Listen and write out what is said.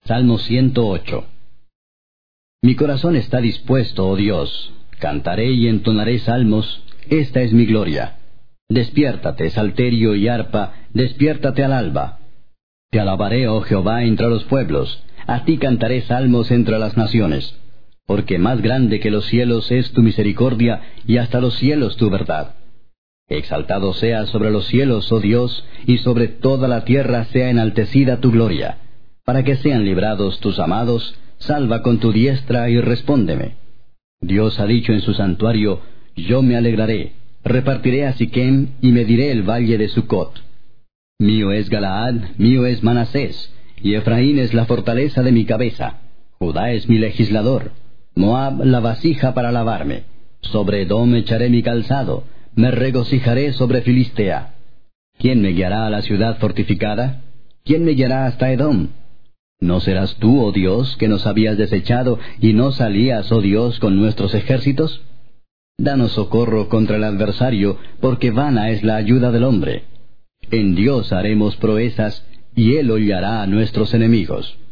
Salmo 108. Mi corazón está dispuesto, oh Dios. Cantaré y entonaré salmos. Esta es mi gloria. Despiértate, salterio y arpa, despiértate al alba. Te alabaré, oh Jehová, entre los pueblos. A ti cantaré salmos entre las naciones. Porque más grande que los cielos es tu misericordia, y hasta los cielos tu verdad. Exaltado sea sobre los cielos, oh Dios, y sobre toda la tierra sea enaltecida tu gloria. Para que sean librados tus amados, salva con tu diestra y respóndeme. Dios ha dicho en su santuario, yo me alegraré, repartiré a Siquem y mediré el valle de Sucot. Mío es Galaad, mío es Manasés, y Efraín es la fortaleza de mi cabeza. Judá es mi legislador, Moab la vasija para lavarme. Sobre Edom echaré mi calzado, me regocijaré sobre Filistea. ¿Quién me guiará a la ciudad fortificada? ¿Quién me guiará hasta Edom? ¿No serás tú, oh Dios, que nos habías desechado, y no salías, oh Dios, con nuestros ejércitos? Danos socorro contra el adversario, porque vana es la ayuda del hombre. En Dios haremos proezas, y Él hollará a nuestros enemigos.